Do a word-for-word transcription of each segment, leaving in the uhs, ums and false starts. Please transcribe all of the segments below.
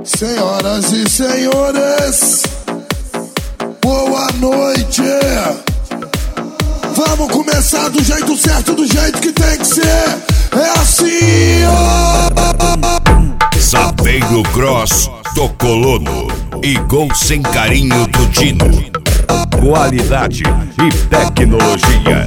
Senhoras e senhores, boa noite. Vamos começar do jeito certo, do jeito que tem que ser. É assim, ó. Sapeiro Cross do Colono e Gol Sem Carinho do Dino. Qualidade e tecnologia.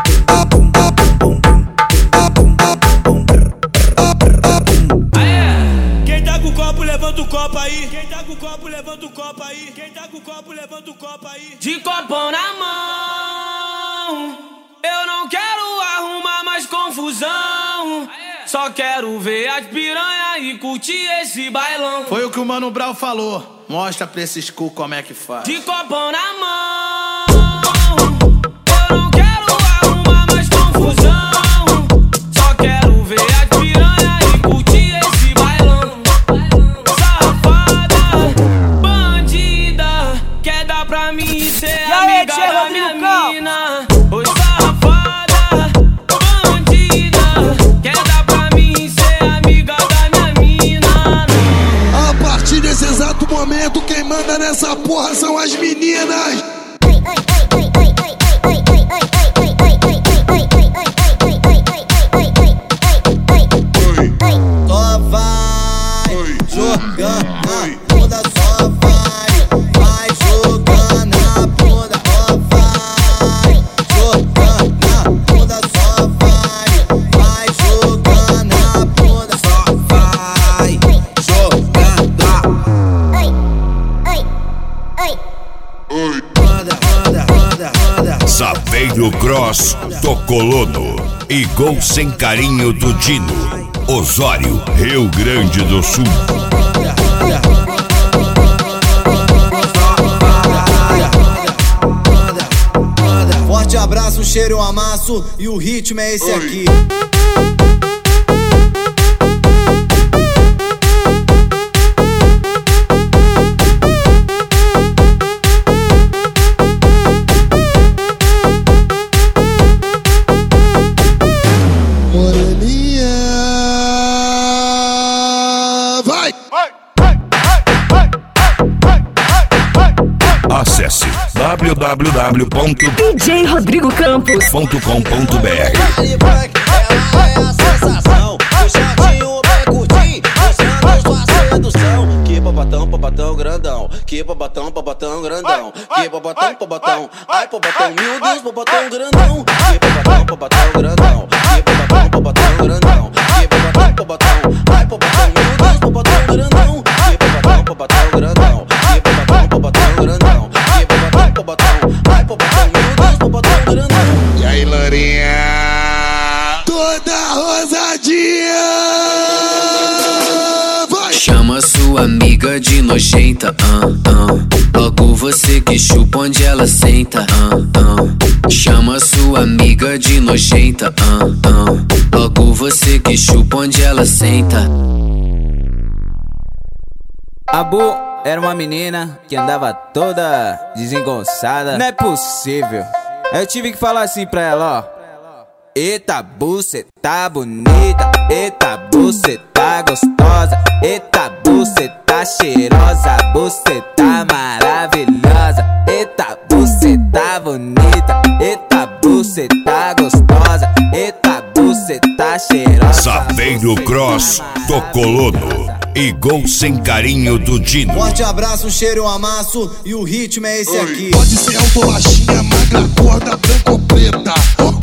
Quem tá com o copo, levanta o copo aí. Quem tá com o copo, levanta o copo aí. Quem tá com o copo, levanta o copo aí. De copão na mão, eu não quero arrumar mais confusão. Só quero ver as piranha e curtir esse bailão. Foi o que o Mano Brown falou. Mostra pra esses cu como é que faz. De copão na mão, eu não quero arrumar mais confusão. Só quero ver as piranha e curtir esse bailão. Safada, bandida, quer dar pra mim e ser amiga da minha mina. Oi, safada, bandida, quer dar pra mim e ser amiga da minha mina. A partir desse exato momento, quem manda nessa porra são as meninas. Só vai jogando na bunda, só vai, vai jogando na bunda, só vai jogando na bunda, só vai, vai jogando na bunda, só vai jogando. Manda, manda, manda, manda. Sapeiro Cross do Colono e Gol Sem Carinho do Dino. Osório, Rio Grande do Sul. Forte abraço, um cheiro e um amasso, e o ritmo é esse aqui. Moreninha, vai! Acesse w w w ponto D J Rodrigo Campos ponto com ponto b r. Ela é a sensação, o chatinho bem curtinho, mostrando sua sedução. Que popatão, popatão grandão, que popatão, popatão grandão, que popatão, popatão, ai popatão, meu Deus, popatão grandão. Que popatão, popatão grandão, que popatão, popatão grandão, que popatão, popatão, ai popatão, meu Deus, popatão grandão. Que popatão, popatão grandão, que popatão, popatão grandão, que popatão, popatão, ai popatão, meu Deus, popatão grandão. E aí, Lourinha? Toda rosadinha! Vai! Chama sua amiga de nojenta, ah, ah. Logo você que chupa onde ela senta, ah, ah. Chama sua amiga de nojenta, ah, ah. Logo você que chupa onde ela senta. A Bu era uma menina que andava toda desengonçada. Não é possível. Aí eu tive que falar assim pra ela, ó. Eita, Bu, cê tá bonita. Eita, Bu, cê tá gostosa. Eita, Bu, cê tá cheirosa. Bu, cê tá maravilhosa. Eita, Bu, cê tá bonita. Eita, Bu, cê tá gostosa. Eita, Bu, cê tá cheirosa. Sapeiro Cross do Colono e Gol Sem Carinho do Dino. Forte abraço, um cheiro e um amasso, e o ritmo é esse aqui. Pode ser alto, baixinha, magra, gorda, branca ou preta.